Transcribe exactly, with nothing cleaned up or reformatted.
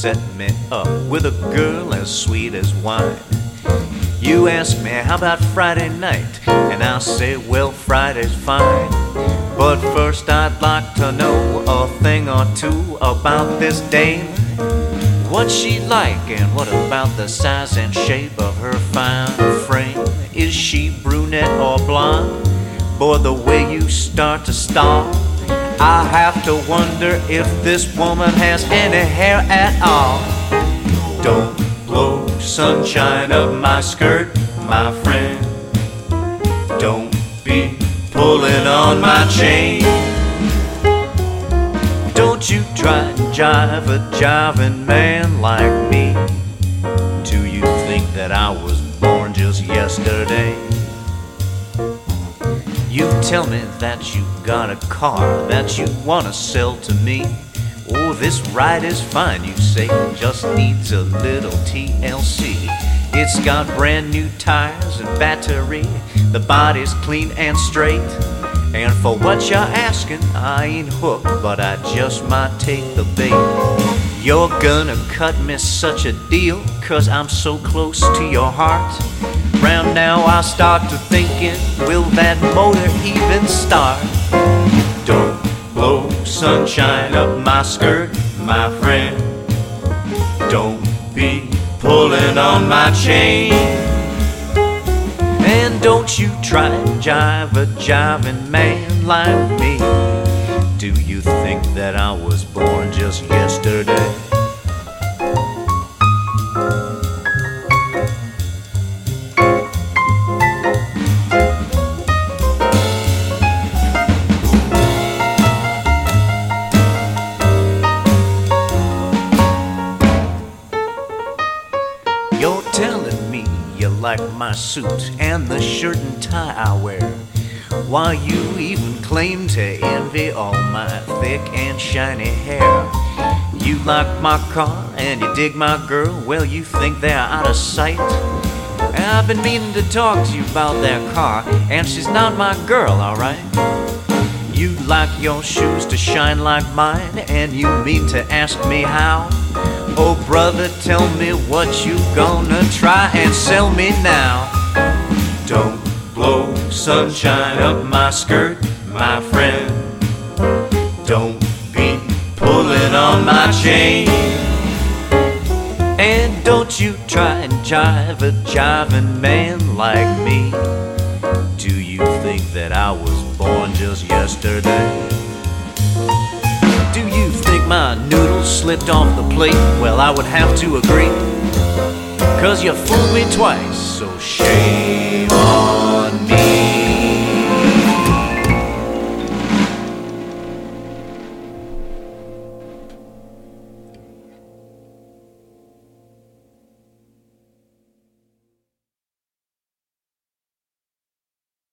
set me up with a girl as sweet as wine. You ask me, how about Friday night? And I'll say, well, Friday's fine. But first I'd like to know a thing or two about this dame. What's she like, and what about the size and shape of her fine frame? Is she brunette or blonde? Boy, the way you start to stall, I have to wonder if this woman has any hair at all. Don't blow sunshine up my skirt, my friend. Don't be pulling on my chain. Don't you try and jive a jiving man like me. Do you think that I was born just yesterday? You tell me that you got a car that you wanna sell to me. Oh, this ride is fine, you say, just needs a little T L C. It's got brand new tires and battery, the body's clean and straight. And for what you're asking, I ain't hooked, but I just might take the bait. You're gonna cut me such a deal, cause I'm so close to your heart. Round now I start to thinking, will that motor even start? Don't blow sunshine up my skirt, my friend. Don't be pulling on my chain. And don't you try and jive a jiving man like me. Do you think that I was born just yesterday? You're telling me you like my suit and the shirt and tie I wear, while you even claim to envy all my thick and shiny hair. You like my car and you dig my girl, well, you think they're out of sight. I've been meaning to talk to you about that car, and she's not my girl, alright? You like your shoes to shine like mine, and you mean to ask me how? Oh brother, tell me what you gonna try and sell me now. Don't blow sunshine up my skirt, my friend. Don't be pulling on my chain. And don't you try and jive a jiving man like me. Do you think that I was born just yesterday? Do you think my noodles slipped off the plate? Well, I would have to agree, cause you fooled me twice, so shame on